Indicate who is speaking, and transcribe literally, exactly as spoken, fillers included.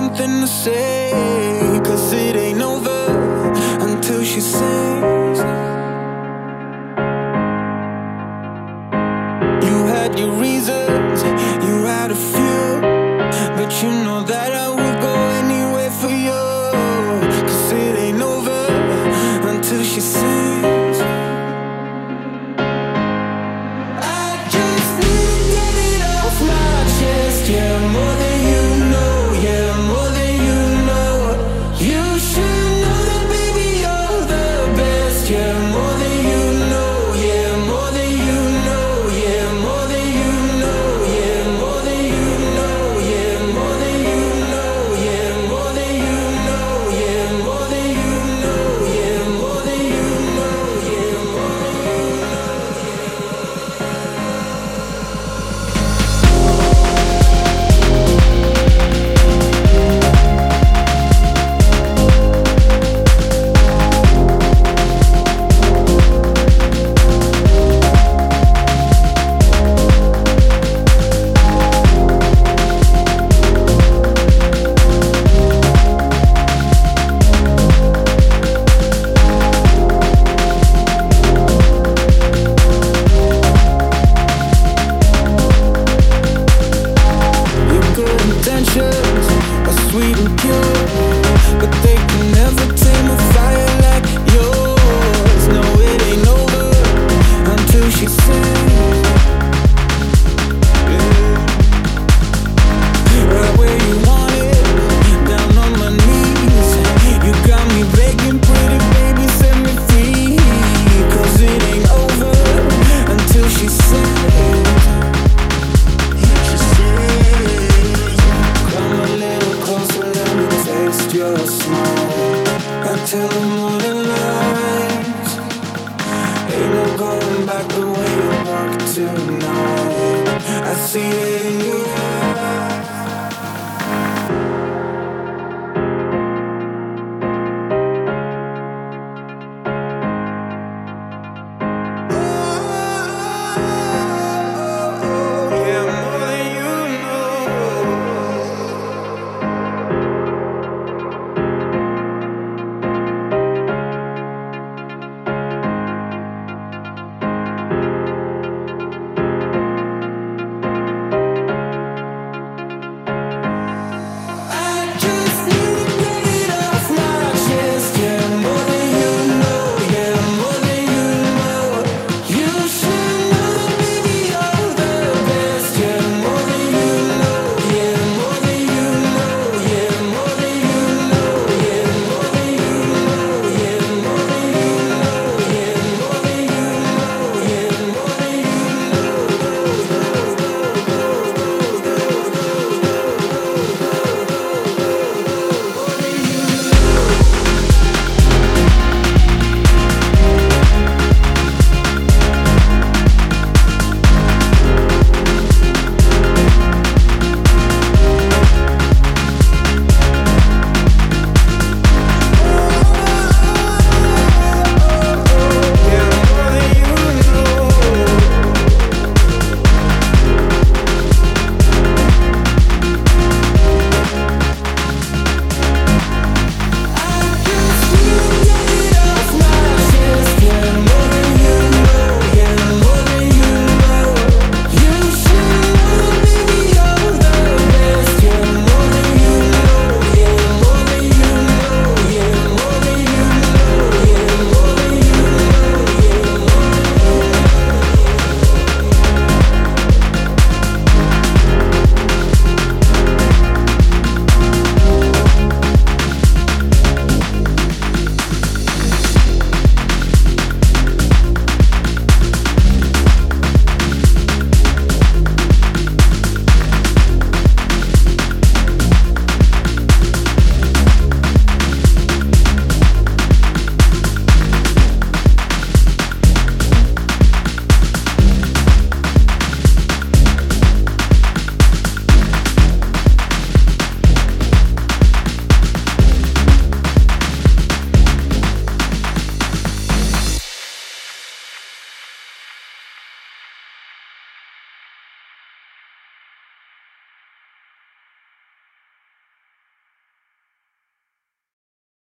Speaker 1: something to say, 'cause it ain't over until she sings. You had your reasons, you had a few, but you know that I would go anywhere for you, 'cause it ain't over until she sings. I just need to get it off my chest, yeah, more than you know, yeah, more than you know. You should know that, baby, you're the best, yeah, more than you know, yeah, more than you know, yeah, more than you know, yeah, more than you know, yeah, more than you know, yeah, more than you know, yeah, more than you know, yeah, more than you know, yeah, more than you intentions are sweet and pure, but they can never tame a fire like yours. No, it ain't over until she sings. Yeah. Right where you want it, down on my knees. You got me begging, pretty baby, set me free, 'cause it ain't over until she sings. Your smile until the morning light. Ain't no going back the way you walk tonight. I see it.